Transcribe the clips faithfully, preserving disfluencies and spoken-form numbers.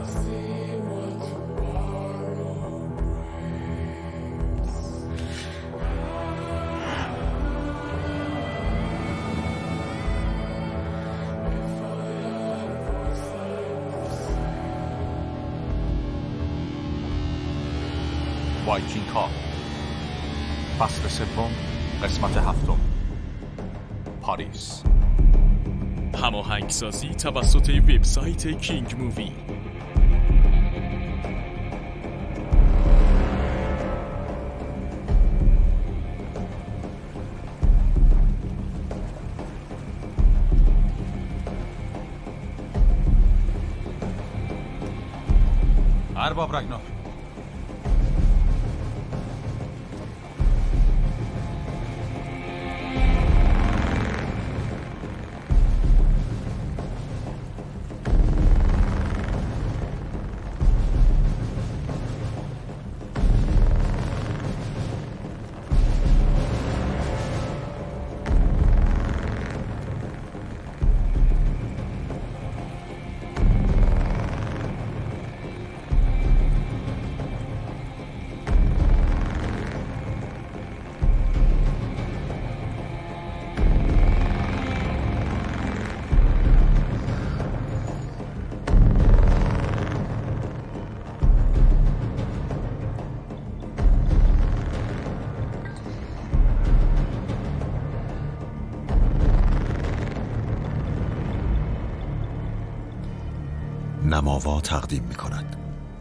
وایکینگ ها فصل سوم قسمت هفتم پاریس. هماهنگسازی توسط وبسایت کینگ مووی. ارباب رگنار، نماوا تقدیم می کند.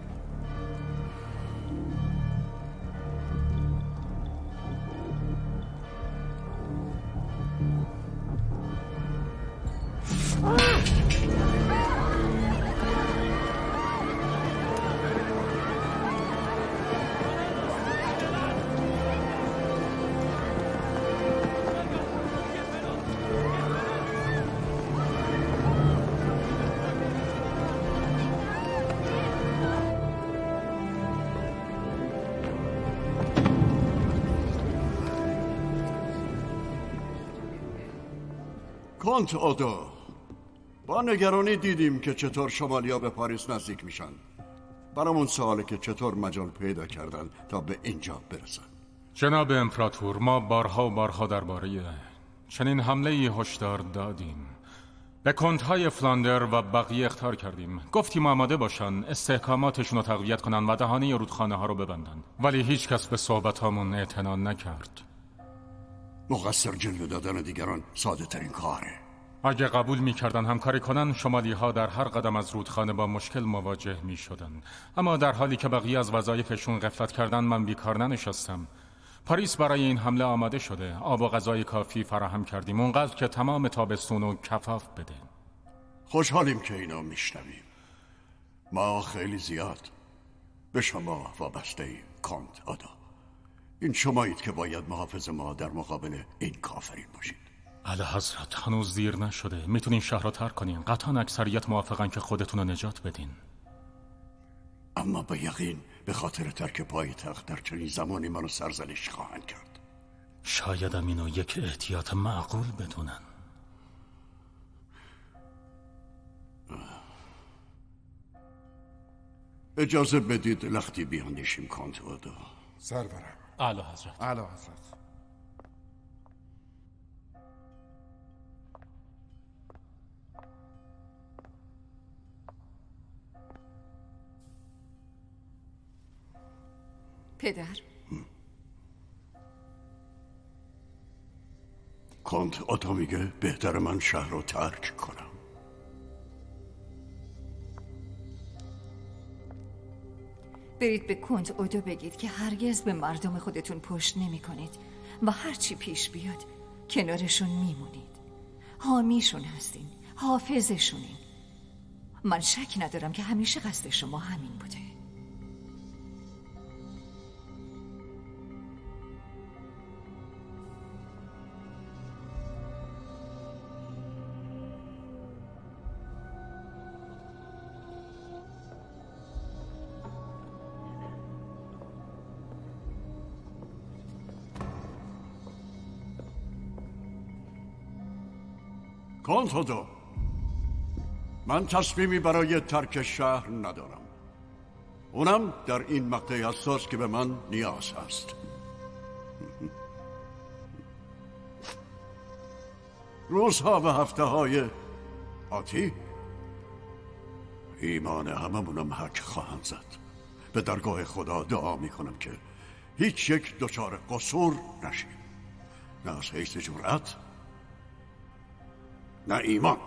کانت اودو، با نگرانی دیدیم که چطور شمالیا به پاریس نزدیک میشن. برامون سواله که چطور مجال پیدا کردن تا به اینجا برسن. جناب امپراتور، ما بارها و بارها درباره چنین حمله‌ای هشدار دادیم. به کنت‌های فلاندر و بقیه اخطار کردیم. گفتیم آماده باشن، استحکاماتشون رو تقویت کنن و دهانه رودخانه ها رو ببندن. ولی هیچ کس به صحبتامون اعتنا نکرد. مقصر جلوه دادن دیگران ساده ترین کاره. اگه قبول می‌کردن همکاری کنن، شمالی ها در هر قدم از رودخانه با مشکل مواجه می‌شدن. اما در حالی که بقیه از وظایفشون غفلت کردن، من بیکار ننشستم. پاریس برای این حمله آماده شده. آب و غذای کافی فراهم کردیم، اونقدر که تمام تابستون رو کفاف بده. خوشحالیم که اینا میشنویم. ما خیلی زیاد به شما وابسته ایم کانت اودو. این شمایید که باید محافظ ما در مقابل این کافرین باشید. اعلی حضرت، هنوز دیر نشده. میتونین شهر رو ترک کنین. قطعا اکثریت موافقن که خودتون رو نجات بدین. اما به یقین به خاطر ترک پایتخت در چنین زمانی منو سرزنش خواهند کرد. شاید هم اینو یک احتیاط معقول بدونن. اجازه بدید لختی بیاندیشیم کانت اودو. سرورم. اعلی حضرت. اعلی حضرت. پدر، کانت اودو میگه بهتر من شهر رو ترک کنم. برید به کانت اودو بگید که هرگز به مردم خودتون پشت نمی کنید و هرچی پیش بیاد کنارشون میمونید. حامیشون هستین، حافظشونین. من شک ندارم که همیشه قصد شما همین بوده. کانت اودو، من تصمیمی برای ترک شهر ندارم، اونم در این مقطع حساس که به من نیاز هست. روزها و هفته های آتی ایمان هممونم حک خواهند زد. به درگاه خدا دعا میکنم که هیچ یک دچار قصور نشیم، نه از حیث جرأت نه ایمان.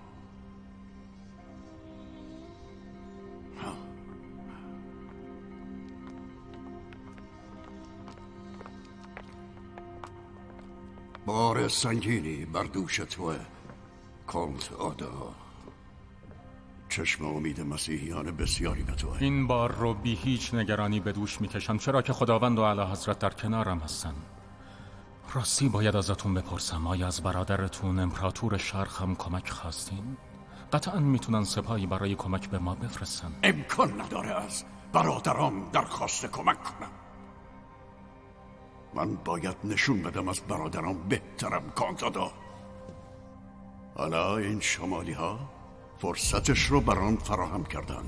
بار سنگینی بر دوش توه کانت آدا. چشم امید مسیحیان بسیاری به توه. این بار رو بی هیچ نگرانی به دوش میکشم، چرا که خداوند و اعلی حضرت در کنارم هستن. راستی باید ازتون بپرسم، آیا از برادرتون امپراتور شرق هم کمک خواستین؟ قطعا میتونن سپاهی برای کمک به ما بفرستن. امکان نداره از برادرام درخواست کمک کنم. من باید نشون بدم از برادرام بهترم کانتادا. حالا این شمالی ها فرصتش رو برام فراهم کردن.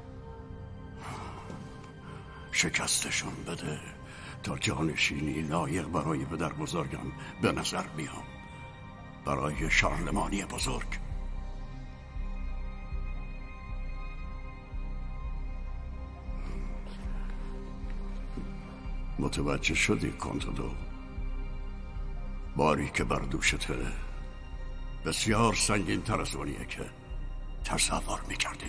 شکستشون بده تا جانشینی لایق برای پدر بزرگم به نظر بیام، برای شارلمانی بزرگ. متوجه شدی کانتادو؟ باری که بر دوشته بسیار سنگین تر از اونیه که تصور میکردی.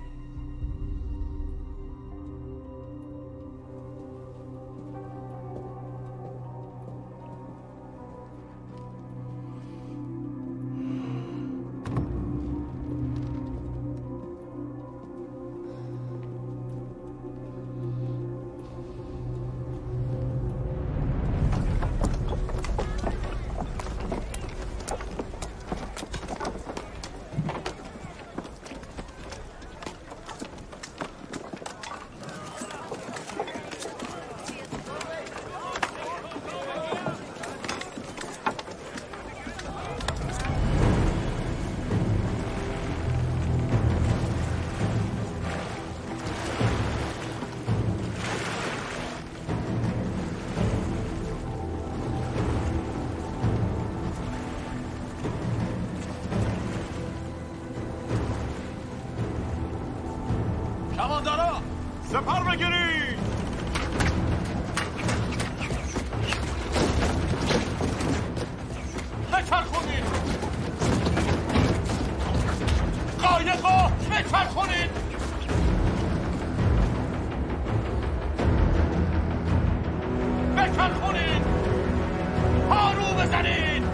کماندارا سپر بگیرید! بچرخونید! قایقا بچرخونید! بچرخونید! پارو بزنید!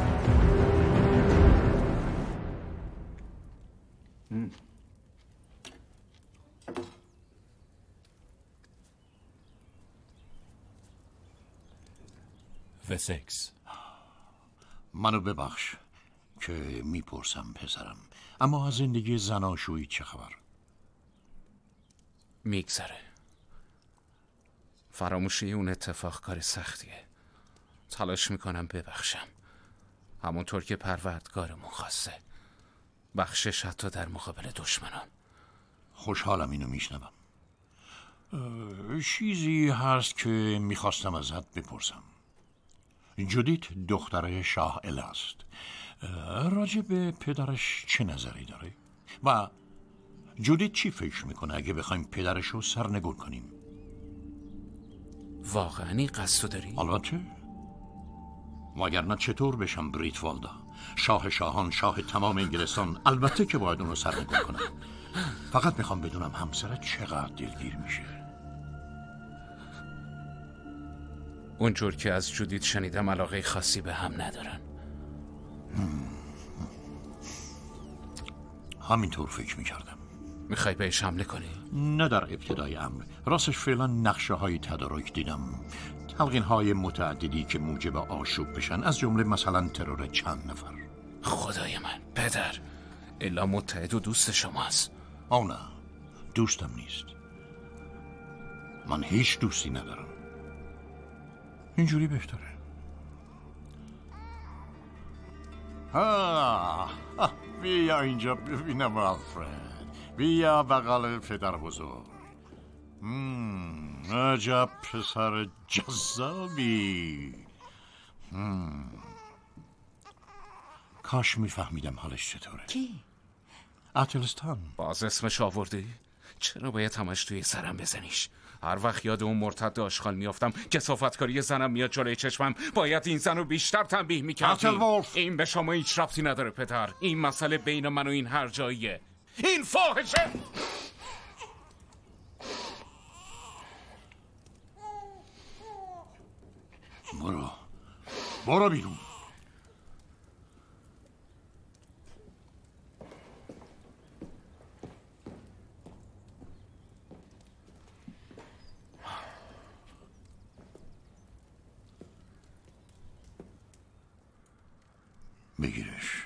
وسکس، منو ببخش که میپرسم پسرم، اما از زندگی زناشویی چه خبر؟ میگذره. فراموشی اون اتفاق کار سختیه. تلاش میکنم ببخشم، همونطور که پروردگارمون خواسته. بخشش حتی در مقابل دشمنان. خوشحالم اینو میشنوم. چیزی هست که میخواستم ازت بپرسم. جودیت دختره شاه ال است. راجع به پدرش چه نظری داره؟ و جودیت چی فکر میکنه اگه بخوایم پدرش رو سرنگون کنیم؟ واقعا این قصد داری؟ البته، وگرنه چطور بشم بریتوالدا، شاه شاهان، شاه تمام انگلستان؟ البته که باید اونو سرنگون کنم. فقط میخوام بدونم همسرت چقدر دلگیر میشه. اونجور که از جودیت شنیدم علاقه خاصی به هم ندارن. همینطور فکر میکردم. میخوای بهش حمله کنی؟ نه در ابتدای امر. راستش فعلا نقشه های تدارک دیدم، تلقین های متعددی که موجب آشوب بشن، از جمله مثلا ترور چند نفر. خدای من پدر، الا متحد و دوست شماست. آه نه، دوستم نیست. من هیچ دوستی ندارم. اینجوری بهتره. آه آه، بیا اینجا ببینم آلفرد. بیا بغل پدر بزرگ. مم، عجب پسر جذابی. مم. کاش میفهمیدم حالش چطوره. کی؟ اتلستان. باز اسمش آوردی؟ چرا باید همش توی سرم بزنیش؟ هر وقت یاد اون مرتد آشغال میافتم کثافتکاری زنم میاد جلوی چشمم. باید این زن رو بیشتر تنبیه میکردیم. این به شما هیچ ربطی نداره پدر. این مسئله بین من و این هر جاییه. این فاحشه. برو برو بیرون. بگیرش.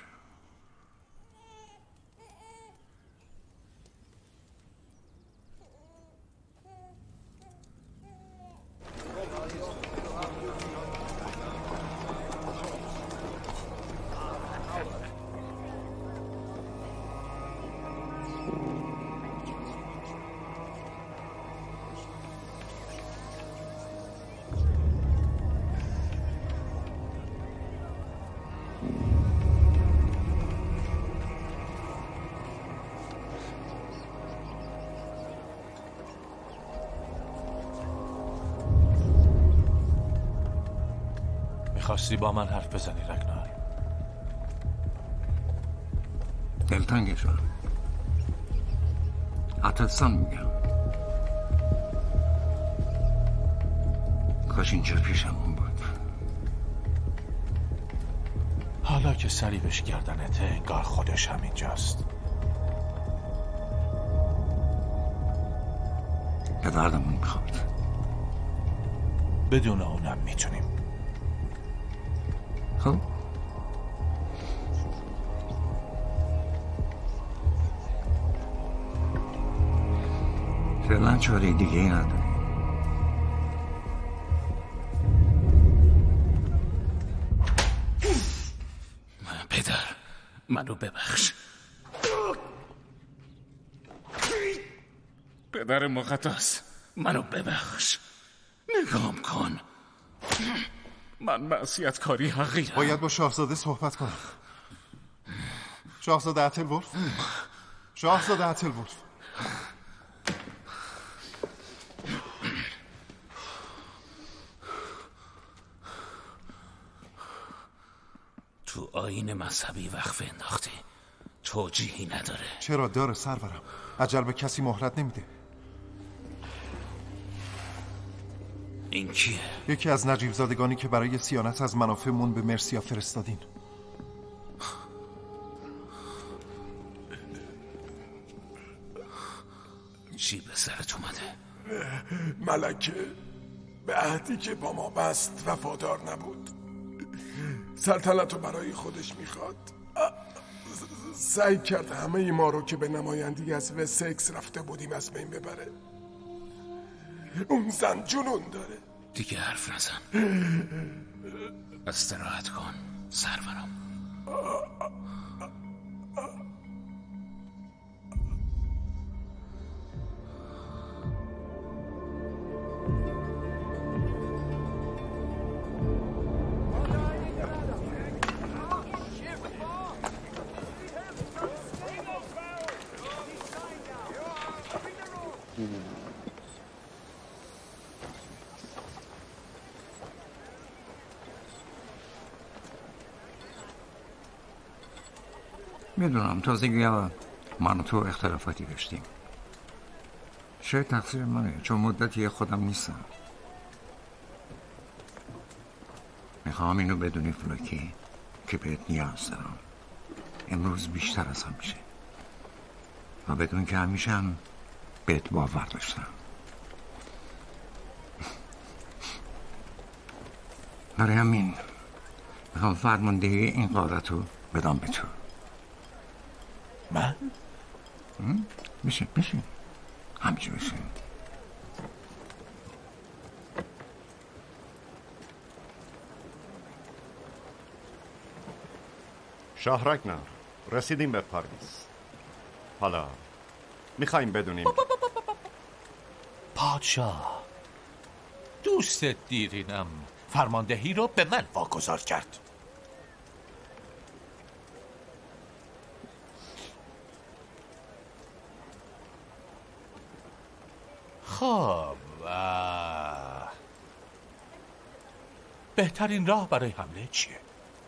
میخواستی با من حرف بزنی رگنار؟ دلتنگ شدم. اتلستان میگم. کاش اینجا پیشمون بود. حالا که صلیبش گردنته انگار خودش هم اینجاست. به دردمون میخواد. بدون اونم میتونیم. خب فعلا چاره دیگه ای نداری. پدر منو ببخش. پدر مقدس منو ببخش. نگام کن. من معصیت کاری حقیرم. باید با شاهزاده صحبت کنم. شاهزاده اتلولف. شاهزاده اتلولف. تو آیین مذهبی وقف انداختی. توجیهی نداره. چرا داره سرورم؟ اجل به کسی مهلت نمیده. این کیه؟ یکی از نجیب زادگانی که برای صیانت از منافعمون به مرسیا فرستادین. چی به سرت اومده؟ ملکه به عهدی که با ما بست وفادار نبود. سلطنت رو برای خودش میخواد. سعی کرد همه ما رو که به نمایندگی از وسکس رفته بودیم از بین ببره. اون زن جنون داره. دیگه حرف نزن. استراحت کن سرورم. میدونم تازگی ها من و تو اختلافاتی داشتیم. شاید تقصیر منه چون مدتی خودم نیستم. میخوام اینو بدونی فلوکی که بهت نیاز دارم. امروز بیشتر از همیشه. و بدون که همیشه هم بهت باور داشتم. برای همین میخوام فرماندهی این قارت رو بدم به تو. من؟ بشین بشین همینجا بشین. شاه رگنر، رسیدیم به پاریس. حالا میخوایم بدونیم پادشاه، دوست دیرینم فرماندهی رو به من واگذار کرد. خب بهترین راه برای حمله چیه؟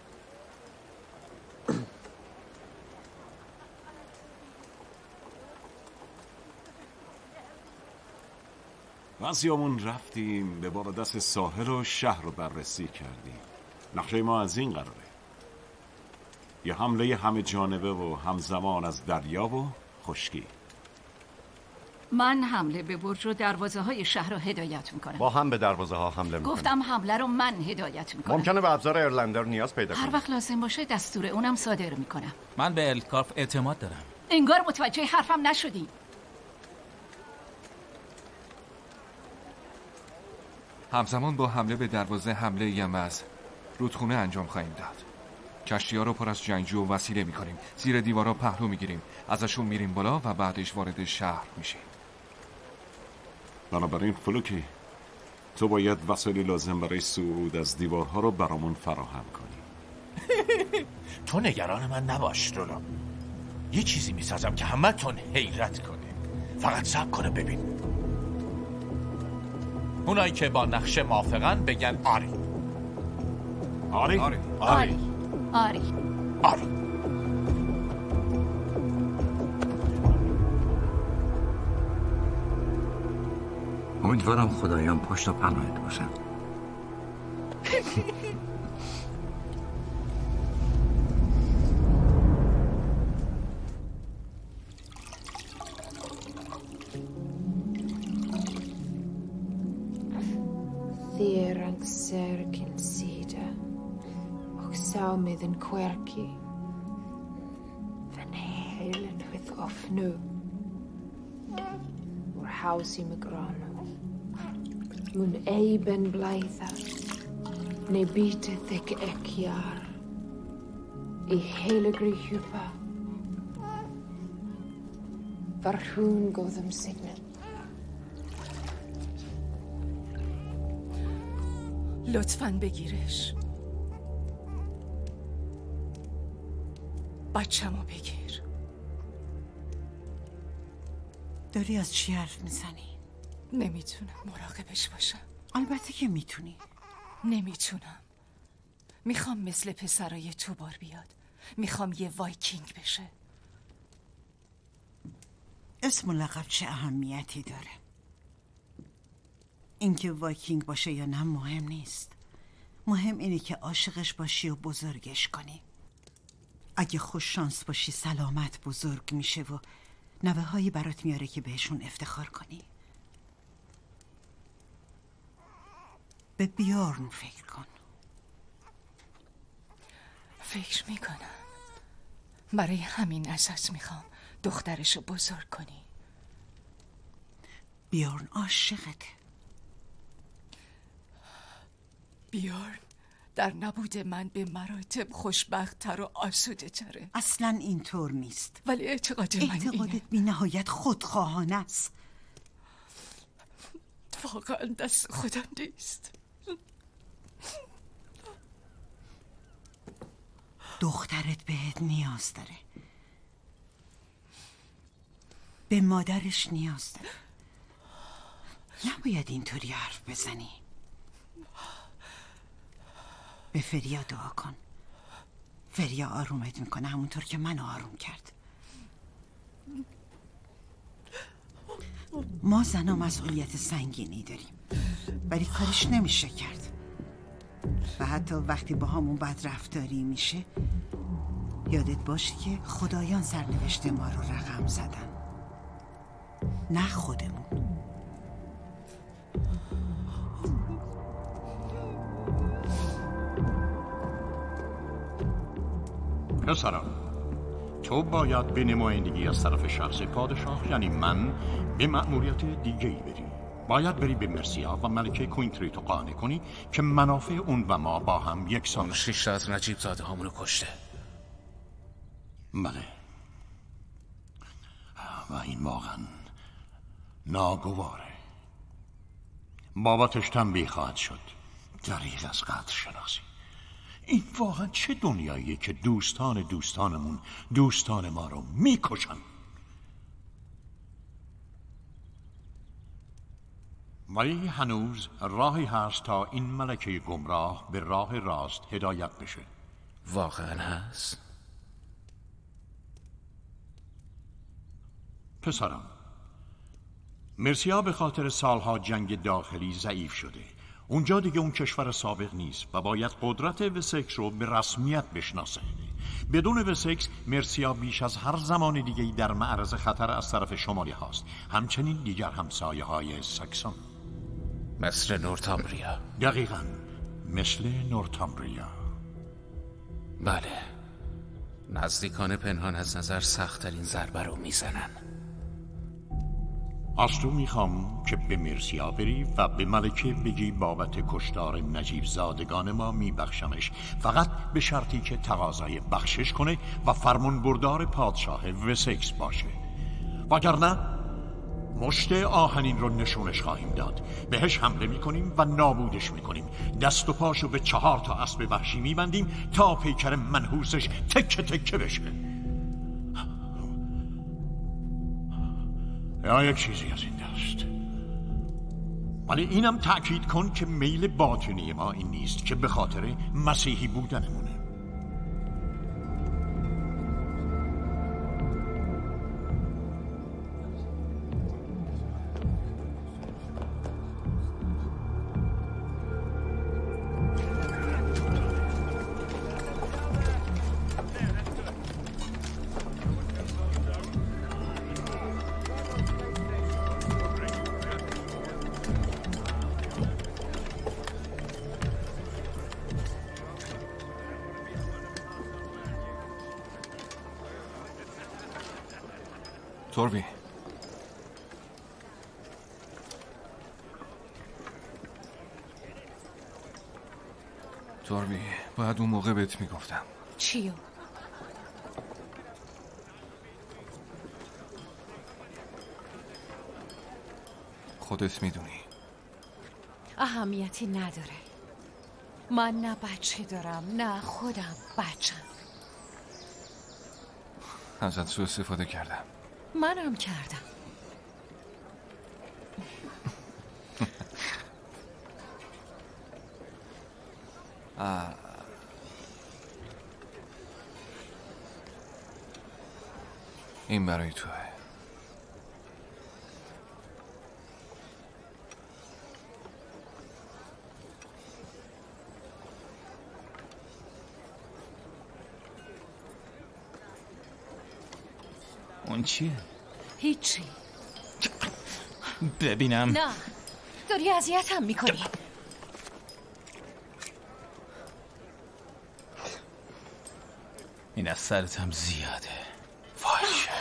بعضیامون رفتیم به بار دست ساحل و شهر رو بررسی کردیم. نقشه ما از این قراره: یه حمله همه جانبه و همزمان از دریا و خشکی. من حمله به برج و دروازه های شهر رو هدایت میکنم. با هم به دروازه ها حمله میکنیم. گفتم حمله رو من هدایت میکنم. ممکنه به ابزار ایرلندر نیاز پیدا کنیم. هر وقت لازم باشه دستور اونم صادر میکنم. من به الکارف اعتماد دارم. انگار متوجه حرفم نشدی. همزمان با حمله به دروازه حمله یم از رودخونه انجام خواهیم داد. کشتی‌ها رو پر از جنگجو و وسیله می‌کنیم. زیر دیوارا پهلو می‌گیریم. ازشون میریم بالا و بعدش وارد شهر میشیم. بنابراین فلوکی، تو باید وسایل لازم برای صعود از دیوارها رو برامون فراهم کنی. تو نگران من نباش رولا. یه چیزی میسازم که همتون حیرت کنه. فقط صبر کنه ببین. اونایی که با نقشه موافقن بگن آری. آری؟ آری. آری. آری. آری. امیدوارم خدایان پشت و پناهت باشن. Þér serkin sida och sámiðin hverki van helen with of nu or hausi med grano mun eiben blaitha ne bite þek ekjar I hele gryhupa var hun góðum signet. لطفاً بگیرش. بچه‌مو بگیر. داری از چی حرف میزنی؟ نمیتونم مراقبش باشم. البته که میتونی. نمیتونم. میخوام مثل پسرای تو بار بیاد. میخوام یه وایکینگ بشه. اسم و لقب چه اهمیتی داره؟ اینکه وایکینگ باشه یا نه مهم نیست. مهم اینه که عاشقش باشی و بزرگش کنی. اگه خوش شانس باشی سلامت بزرگ میشه و نوه هایی برات میاره که بهشون افتخار کنی. به بیارن فکر کن. فکر میکنم. برای همین ازت میخوام دخترشو بزرگ کنی. بیارن عاشقته. بیارن در نبود من به مراتب خوشبخت‌تر و آسوده تره. اصلا اینطور نیست. ولی اعتقاد من اینه. اعتقادت بی نهایت خودخواهانه است. واقعا دست خودم نیست. دخترت بهت نیاز داره. به مادرش نیاز داره. نباید اینطوری حرف بزنی. به فریا دعا کن. فریا آرومت میکنه همونطور که من آروم کرد. ما زنها مسئولیت سنگینی داریم ولی کارش نمیشه کرد و حتی وقتی با همون بد رفتاری میشه یادت باشه که خدایان سرنوشت ما رو رقم زدن نه خودمون. پسرم، تو باید به نمایندگی از طرف شخص پادشاه یعنی من به مأموریت دیگه‌ای بری. باید بری به مرسیا و ملکه کوینتری تو قانع کنی که منافع اون و ما با هم یکسان. شش تا از نجیب زاده هامونو کشته. بله. و این واقعا ناگواره. بابتش تنبیه خواهد شد. دریغ از قدر شناسی. این واقعا چه دنیاییه که دوستان دوستانمون دوستان ما رو میکشن؟ ولی هنوز راهی هست تا این ملکه گمراه به راه راست هدایت بشه. واقعا هست؟ پسرم، مرسیا به خاطر سالها جنگ داخلی ضعیف شده. اونجا دیگه اون کشور سابق نیست و باید قدرت وسکس رو به رسمیت بشناسه. بدون وسکس مرسیا بیش از هر زمان دیگه در معرض خطر از طرف شمالی هاست، همچنین دیگر همسایه های ساکسون. مثل نورتامبریا. دقیقاً مثل نورتامبریا. بله، نزدیکان پنهان از نظر سخت‌ترین ضربه رو میزنن. از تو میخوام که به مرسیا بری و به ملکه بگی بابت کشتار نجیب زادگان ما میبخشمش، فقط به شرطی که تقاضای بخشش کنه و فرمان بردار پادشاه وسکس باشه. وگرنه مشت آهنین رو نشونش خواهیم داد، بهش حمله میکنیم و نابودش میکنیم، دست و پاشو به چهار تا اسب وحشی میبندیم تا پیکر منحوسش تکه تکه بشه. یا یک چیزی از این دست. ولی اینم تأکید کن که میل باطنی ما این نیست که به خاطر مسیحی بودنمونه. توربی، توربی باید اون موقع بهت میگفتم. چیو؟ خودت میدونی. اهمیتی نداره. من نه بچه دارم نه خودم بچم. ازت سوء استفاده کردم. منم کردم. آه. این برای توه. اون چیه؟ هیچی. ببینم. نه، داری اذیتم میکنی. این از سرتم زیاده. فاحشه.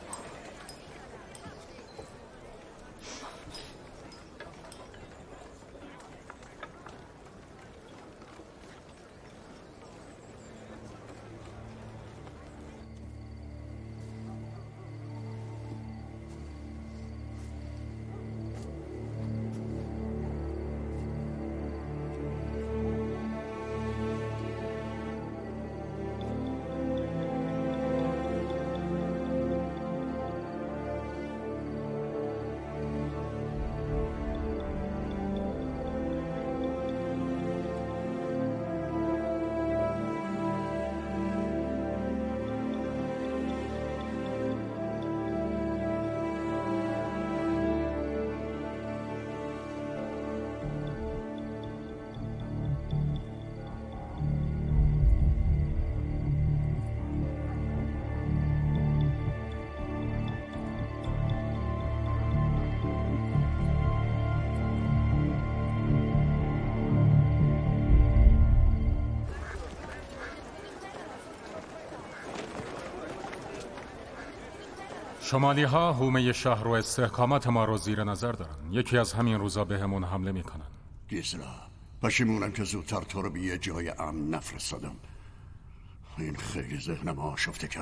شمالی ها حومه شهر و استحکامات ما رو زیر نظر دارن. یکی از همین روزا به همون حمله میکنن. گیزلا، پشیمونم که زودتر تو رو به یه جای امن نفرستادم. این خیلی ذهنم آشفته کرده.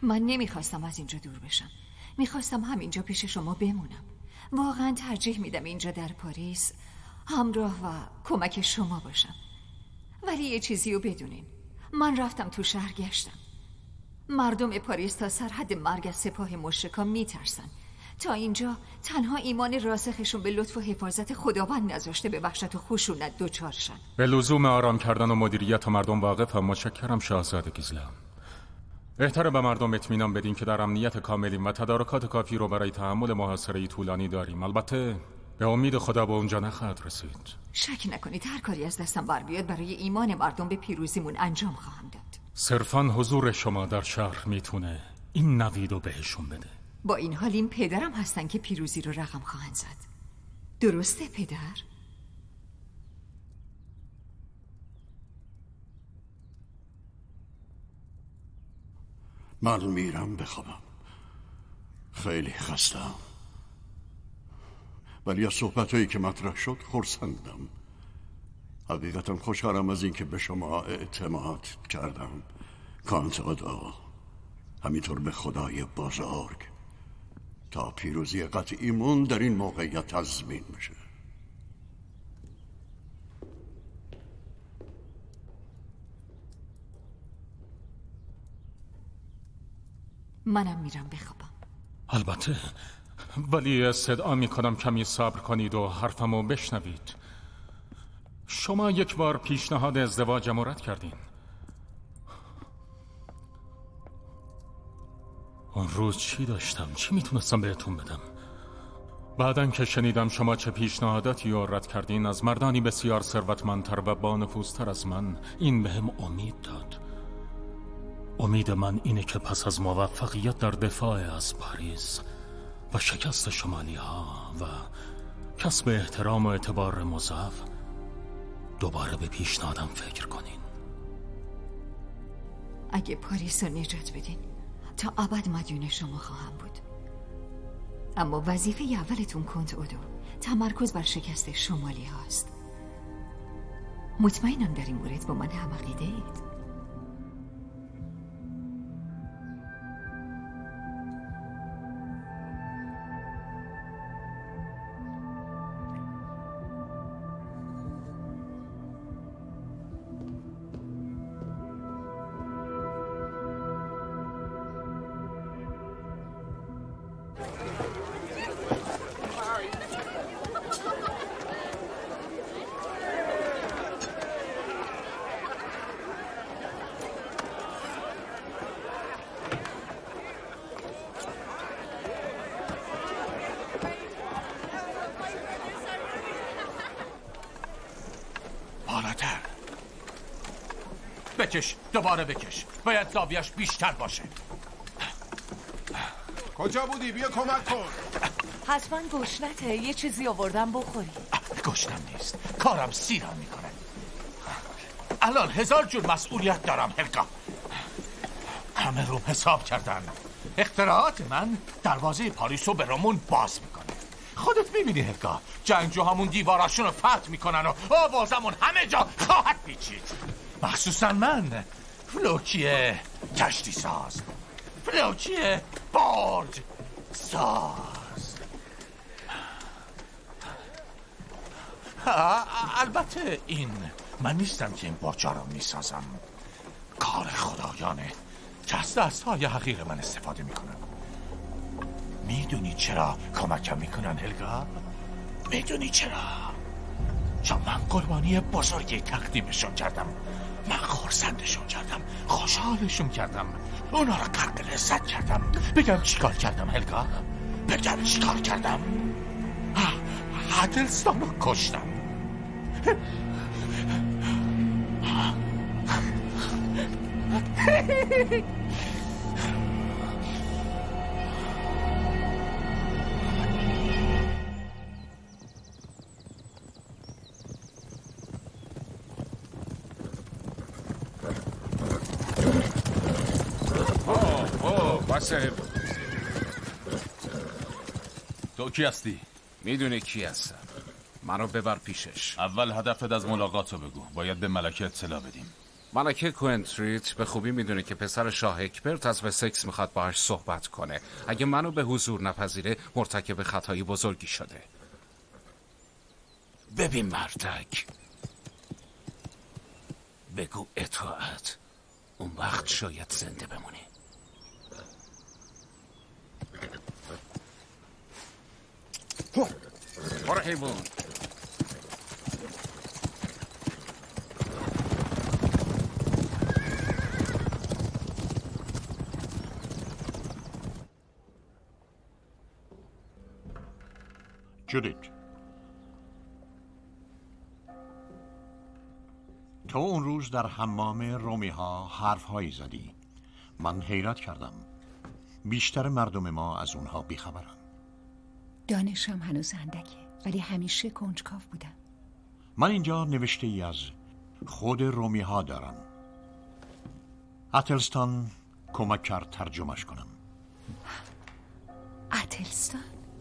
من نمیخواستم از اینجا دور بشم. میخواستم همینجا پیش شما بمونم. واقعا ترجیح میدم اینجا در پاریس همراه و کمک شما باشم. ولی یه چیزی رو بدونین، من رفتم تو شهر گشتم. مردم پاریس تا سرحد مرگ از سپاه مشرکان میترسن. تا اینجا تنها ایمان راسخشون به لطف و حفاظت خداوند نذاشته به وحشت و خشونت دوچار شن. به لزوم آرام کردن و مدیریت مردم واقفم. متشکرم شاهزاده گیزلم. بهتره به مردم اطمینان بدین که در امنیت کاملیم و تدارکات کافی رو برای تحمل محاصره طولانی داریم. البته به امید خدا به اونجا نخواهد رسید. شک نکنید هر کاری از دستم بر بیاد برای ایمان مردم به پیروزیمون انجام خواهم داد. صرفاً حضور شما در شهر میتونه این نوید رو بهشون بده. با این حال این پدرم هستن که پیروزی رو رقم خواهند زد. درسته پدر؟ من میرم بخوابم. خیلی خستم. ولی از صحبتهایی که مطرح شد خرسندم. حقیقتا خوشحالم از اینکه به شما اعتماد کردم کانت آدا، همینطور به خدای بزرگ، تا پیروزی قطعیمون در این موقعیت تضمین بشه. منم میرم بخوابم. البته، ولی استدعا میکنم کمی صبر کنید و حرفمو بشنوید. شما یک بار پیشنهاد ازدواجم رد کردین. اون روز چی داشتم؟ چی میتونستم بهتون بدم؟ بعدن که شنیدم شما چه پیشنهاداتی رو رد کردین از مردانی بسیار ثروتمندتر و با نفوذتر از من، این بهم امید داد. امید من اینه که پس از موفقیت در دفاع از پاریس و شکست شمالی ها و کسب احترام و اعتبار مضاعف دوباره به پیشنهادم فکر کنین. اگه پاریس رو نجات بدین تا ابد مدیون شما خواهم بود. اما وظیفه اولتون کنت اودو تمرکز بر شکست شمالی هاست. مطمئنم در این مورد با من هم عقیده اید. بالاتر بکش، دوباره بکش. باید زاویه‌اش بیشتر باشه. کجا بودی؟ بیا کمک کن. حتما گشنته، یه چیزی آوردم بخوری. گشنم نیست، کارم سیرم میکنه. الان هزار جور مسئولیت دارم هلگا. همه روم حساب کردن. اختراعات من دروازه پاریس رو به رومون باز میکنه. خودت میبینی هلگا، جنگجوهامون دیواراشون رو فتح میکنن و آوازمون همه جا خواهد پیچید. مخصوصا من، فلوکیه کشتی ساز، فلوکیه برج ساز. البته این من نیستم که این برجا رو میسازم، کار خدایانه که از دستهای حقیر من استفاده میکنم. میدونی چرا کمکم میکنن هلگا؟ میدونی چرا؟ چون من قربانی بزرگی تقدیمشون کردم. من خرسندشون کردم، خوشحالشون کردم، اونا رو غرق لذت کردم. بگم چیکار کردم هلگا؟ بگم چیکار کردم؟ هدلستان رو کشتم. تو کی هستی؟ میدونه کی هستم. منو ببر پیشش. اول هدفت از ملاقات رو بگو. باید به ملکه اطلاع بدیم. ملکه کوئنتریت به خوبی میدونه که پسر شاه اکبرت از وسکس میخواد باهاش صحبت کنه. اگه منو به حضور نپذیره مرتکب خطایی بزرگی شده. ببین مردک، بگو اطاعت، اون وقت شاید زنده بمونی. برو حیوان. جودیت، تو اون روز در حمام رومی ها حرف هایی زدی. من حیرت کردم. بیشتر مردم ما از اونها بیخبرن. دانشم هنوز اندکه، ولی همیشه کنجکاو بودم. من اینجا نوشته ای از خود رومی ها دارم. اتلستان کمک کرد ترجمهش کنم. اتلستان؟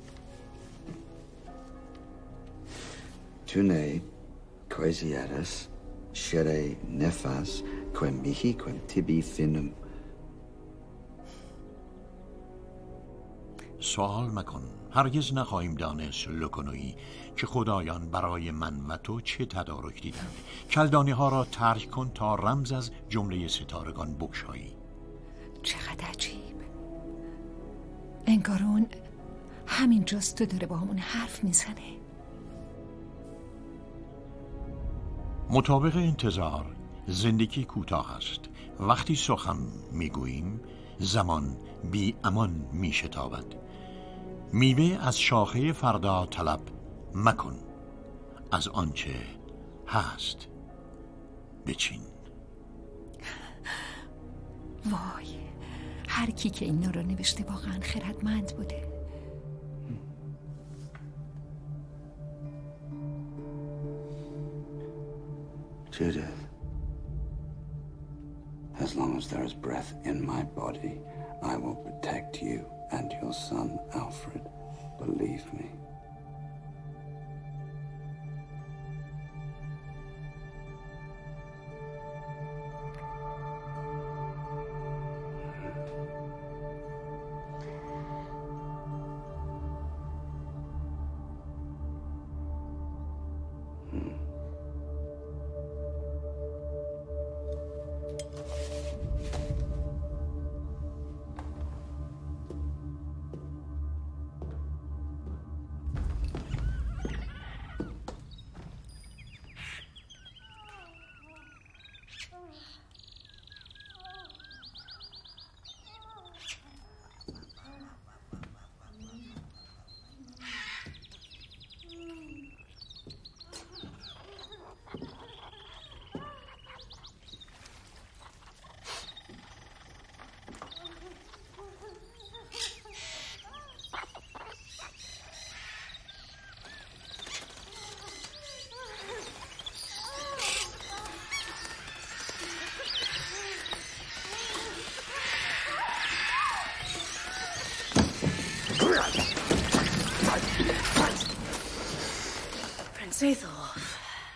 Tu ne coisieras shere nefas quem mihi quem tibi finum. سوال مکن. هرگز نخواهیم دانست لکنویی که خدایان برای من و تو چه تدارک دیدند. کلدانی ها را ترک کن تا رمز از جمله ستارگان بگشایی. چقدر عجیب. انگار اون همین جاست تو داره با همون حرف میزنه. مطابق انتظار زندگی کوتاه است. وقتی سخن میگوییم زمان بی امان میشتابد. میوه از شاخه فردا طلب مکن، از آنچه هست بچین. وای، هر کی که اینا رو نوشته واقعا خردمند بوده. Judith, as long as there is breath in my body, I will protect you and your son, Alfred. Believe me. زیدوف،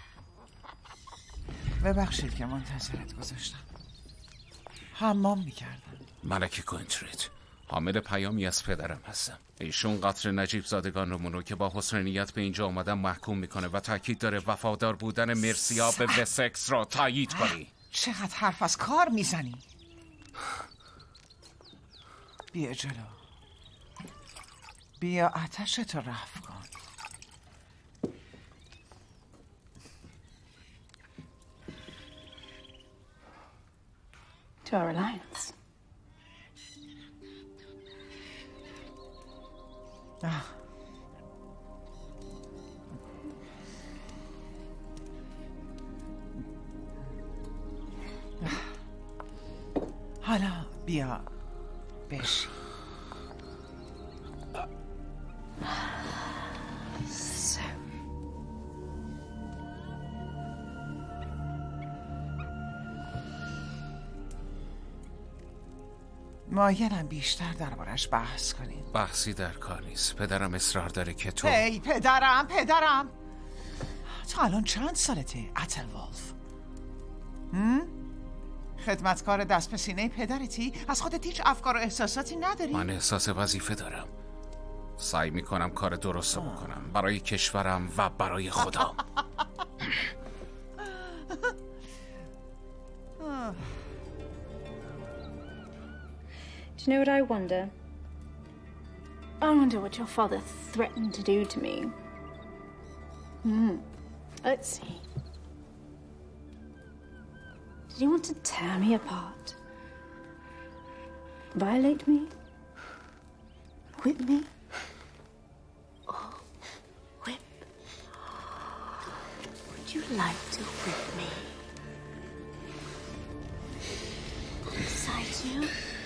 ببخشید که منتظرت گذاشتم. حمام میکردم. ملکه کوئنتریت، حامل پیامی از پدرم هستم. ایشون قطر نجیب زادگان رو که با حسن نیت به اینجا آمدن محکوم میکنه و تاکید داره وفادار بودن مرسیا به وسکس را تایید کنی. چقدر حرف از کار میزنی؟ بیا جلو، بیا آتشتو رفع کن. To our alliance. آه. حالا بیا بشی. مایلم بیشتر دربارش بحث کنیم. بحثی در کار نیست. پدرم اصرار داره که تو هی پدرم پدرم تو الان چند سالته اتلولف؟ هم؟ خدمتکار دست به سینه پدرتی؟ از خودت هیچ افکار و احساساتی نداری؟ من احساس وظیفه دارم. سعی میکنم کار درست رو بکنم برای کشورم و برای خدا. Do you know what I wonder? I wonder what your father threatened to do to me. Hmm. Let's see. Did he want to tear me apart? Violate me? Whip me? Oh, whip. Would you like to whip me? Beside you?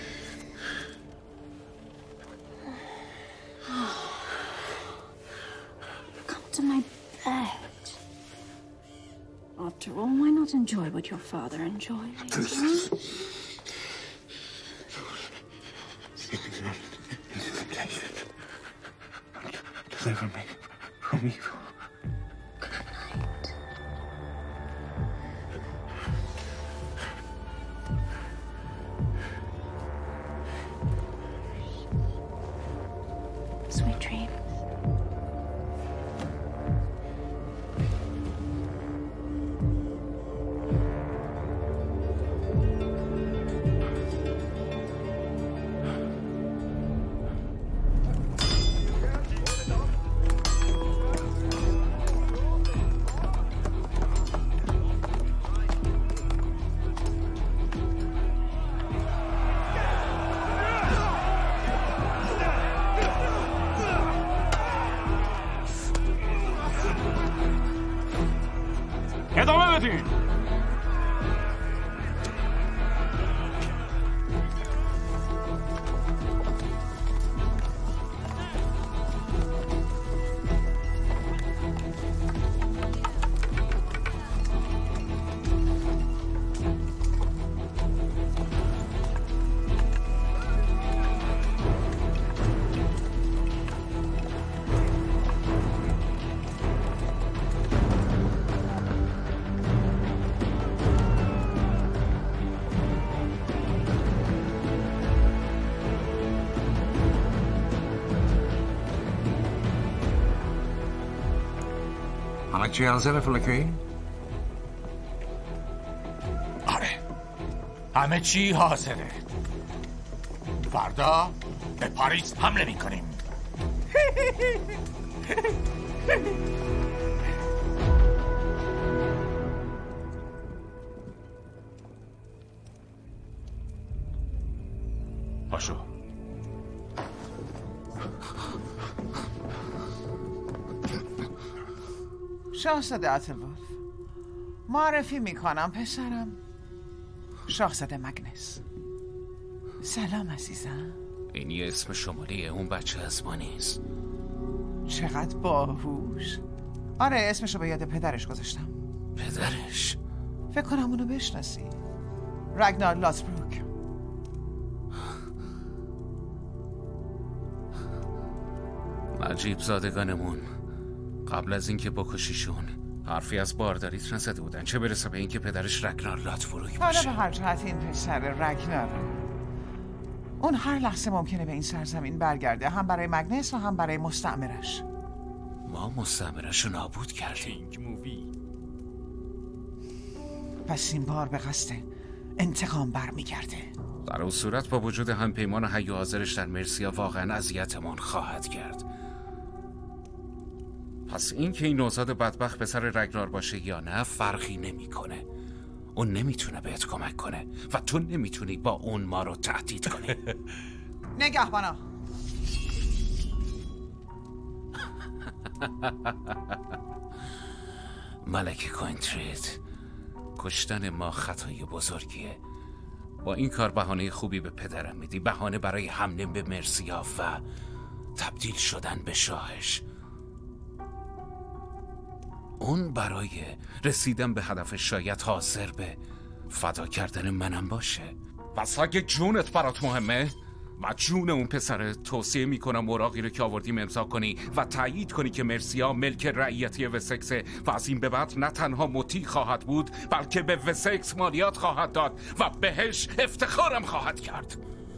Come to my bed. After all, why not enjoy what your father enjoys? Deliver me from evil. Good night. Sweet dreams. ادامه بدین. همه چی حاضره فلکی؟ آره همه چی حاضره. فردا به پاریس حمله میکنیم. پاشو. شاهزاده اتلولف، معرفی میکنم پسرم، شاهزاده مگنس. سلام عزیزم. این یه اسم شمالیه، اون بچه از ما نیست. چقدر باهوش. آره اسمشو به یاد پدرش گذاشتم. پدرش؟ فکر کنم اونو بشناسی. رگنار لاتبروک. عجیب زادگانمون قبل از اینکه بکشیشون حرفی از بارداریت نزده بودن، چه برسه به اینکه پدرش رگنار لاتبروک باشه. حالا به هر جهت این پسر رگنار اون هر لحظه ممکنه به این سرزمین برگرده، هم برای مگنس و هم برای مستعمرش. ما مستعمرش رو نابود کردیم. پس این بار به قصد انتقام برمیگرده. در اون صورت با وجود همپیمان حی و حاضرش در مرسیا واقعا اذیتمون خواهد کرد. پس این که این نوزاد بدبخت پسر رگنار باشه یا نه فرقی نمیکنه. اون نمیتونه بهت کمک کنه و تو نمیتونی با اون ما رو تهدید کنی. نگهبانا. ملکه کوینتریت، کشتن ما خطای بزرگیه. با این کار بهانه خوبی به پدرم میدی، بهانه برای حمله به مرسیا و تبدیل شدن به شاهش. اون برای رسیدن به هدف شاید حاضر به فدا کردن منم باشه. پس اگه جونت برات مهمه و جون اون پسر توصیه میکنم اوراقی رو که آوردیم امضا کنی و تایید کنی که مرسیا ملک رعیتی وسکسه و از این به بعد نه تنها مطیع خواهد بود بلکه به وسکس مالیات خواهد داد و بهش افتخارم خواهد کرد.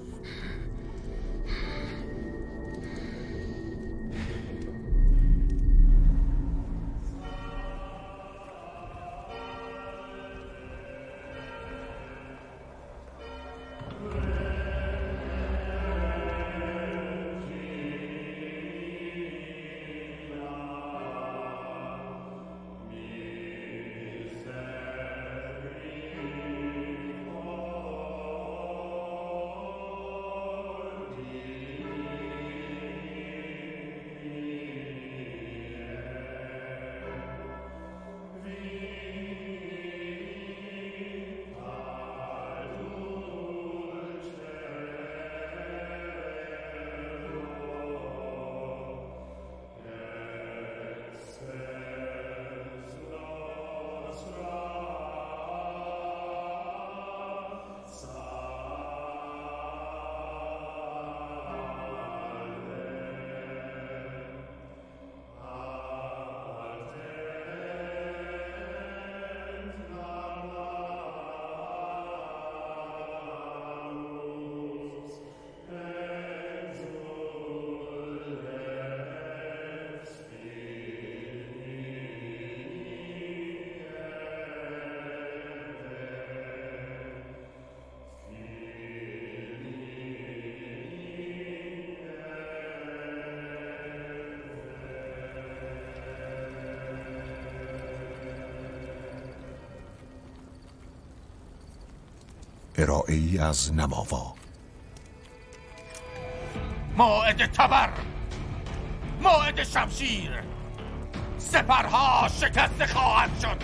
ارائه ای از نماوا. موعد تبر، موعد شمشیر، سپرها شکست خواهد شد.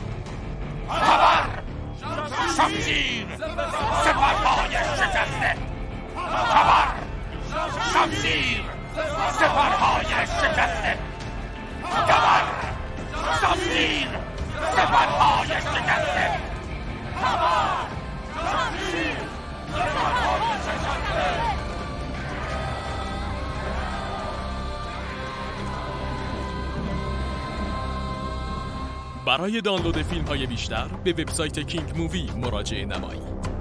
تبر، شمشیر، سپرهای شکسته. تبر، شمشیر، سپرهای شکسته. تبر، شمشیر، سپرهای شکسته. تبر، برای دانلود فیلم های بیشتر به وبسایت کینگ مووی مراجعه نمایید.